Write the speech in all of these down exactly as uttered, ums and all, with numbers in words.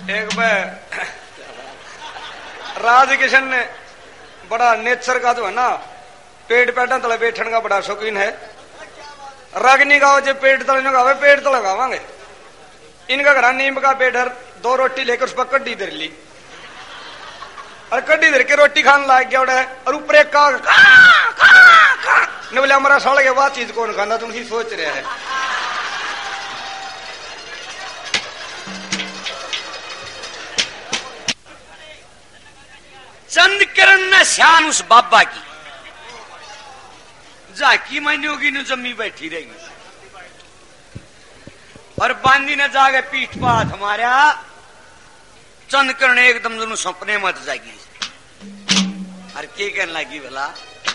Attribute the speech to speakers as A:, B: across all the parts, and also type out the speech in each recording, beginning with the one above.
A: एक बार राज किशन ने बड़ा नेचर का जो है ना पेड़ पैटा तले बैठने का बड़ा शौकीन है। रगनी गाओ जो पेट तले गावे पेट तले गावांगे। इनका घर नीम का पेड़ है, दो रोटी लेकर उस पर कड्डी धर ली और कड्डी धर के रोटी खाने लाग गया उड़े और ऊपर एक का ने बोले हमारा साल के बाद चीज कौन खाना तुम ही सोच रहे हैं।
B: चंदकरण ने श्यान उस बाबा की जाकी मैंने होगी न जमी बैठी रहेगी और बांदी ने जागे पीठ पात हमारा चंदकरण एकदम दोनों सपने मत जागी और के कहने लगी भला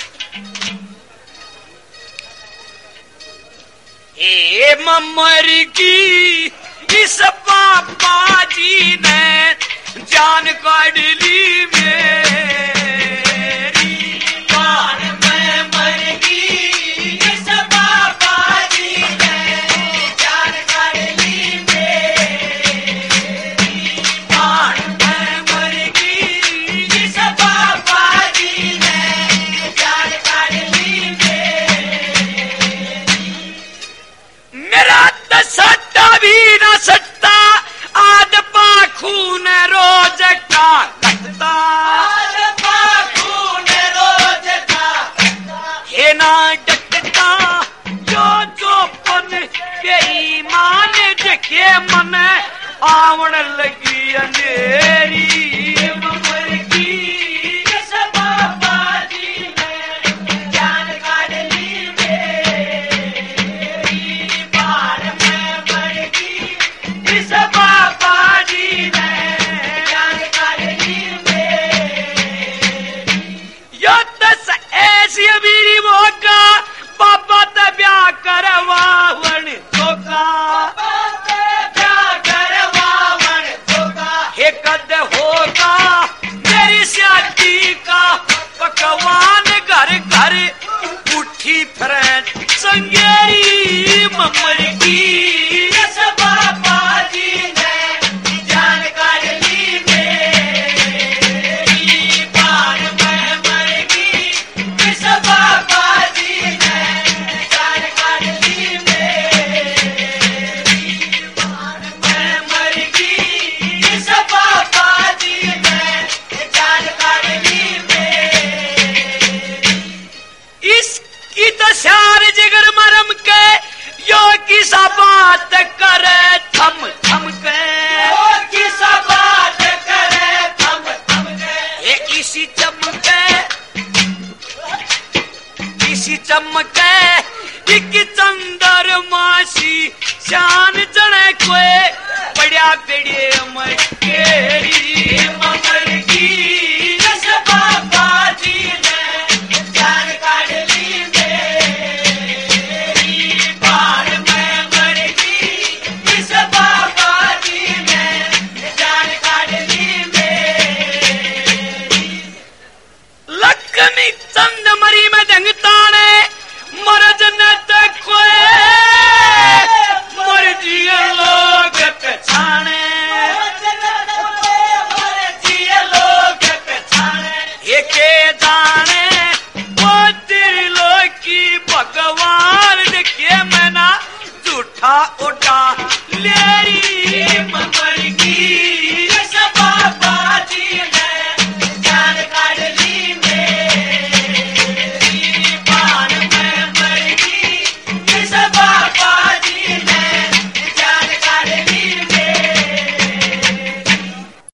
B: ए ममर की इस बाबा जी ने जान काट ली मेरी जान में मर गई इस बाबा जी ने जान काट ली मेरी जान में मर गई इस बाबा जी ने जान काट ली मेरी मेरा दसटा भी न सटता आज खून रोज का लगता खून रोज का हे ना डटता जो जो पन के ईमान जखे मन आवण लगी अंधेरी ममर की इस बाबा जी ने जान काट ली मेरी बार में मर गई इस बाबा ऐसी अमीरी मौका बाबा ते ब्याह करवावन धोखा ब्याह करवावन धोखा हे कद होगा मेरी शादी का पकवान घर घर उठी फ्रेंड संगेरी ममर की इस बाबा जी ने जान काट ली मेरी बार में मर गई इस बाबा जी ने जान काट ली मेरी बार में मर गई इस बाबा जी ने जान काट ली मेरी इसकी तो सार जिगर मरम के यो की सा बात करे थम थम के यो की सा बात करे थम थम के ये इसी चमके इसी चमके एक चंदर मासी शान जने कोई बड़ा बेड़े मच